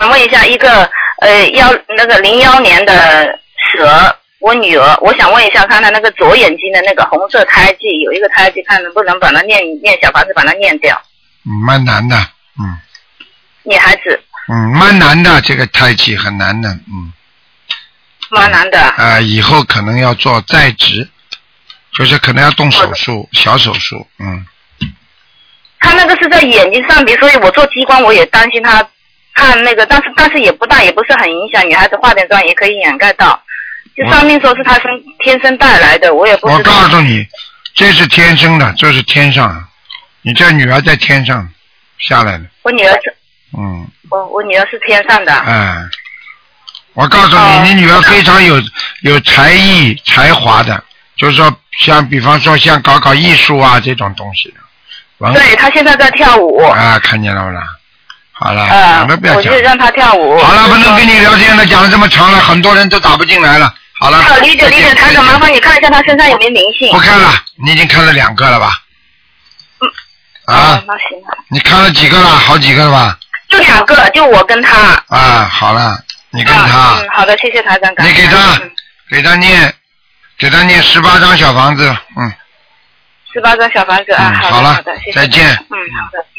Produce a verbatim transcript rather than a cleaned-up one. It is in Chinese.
想问一下，一个呃幺那个零幺年的蛇，我女儿，我想问一下，看她那个左眼睛的那个红色胎记，有一个胎记，看能不能把它念念小房子把它念掉。 嗯，蛮难的，嗯。 女孩子。 嗯，蛮难的，这个胎记很难的，嗯。 蛮难的。 啊、呃，以后可能要做再植，就是可能要动手术，小手术，嗯。 他那个是在眼睛上边，所以我做激光我也担心他看那个，但是但是也不大，也不是很影响，女孩子化点妆也可以掩盖到。就上面说是他生天生带来的，我也不知道。 我告诉你，这是天生的，这是天上，你这女儿在天上下来的。 我女儿是。 嗯。 我我女儿是天上的。 嗯。我告诉你，哦、你女儿非常有有才艺才华的，就是说像比方说像搞搞艺术啊这种东西的。 对，她现在在跳舞。 啊，看见了不啦？好了， 呃、 都不要讲。 我就让她跳舞。 好了，不能跟你聊天了，讲了这么长了，很多人都打不进来了。好了。 好，理解理解，台长，麻烦你看一下她身上有没有灵性。 不看了，你已经看了两个了吧？ 嗯。 啊。 哦、那行了。你看了几个了？好几个了吧？ 就两个，就我跟她。 啊，好了。你跟他、 啊，嗯，好的，谢谢台长。 你给他，嗯、给他念，给他念十八张小房子，嗯。 十八张小房子啊， 嗯、好了， 好的，谢谢。 再见。 嗯，好的。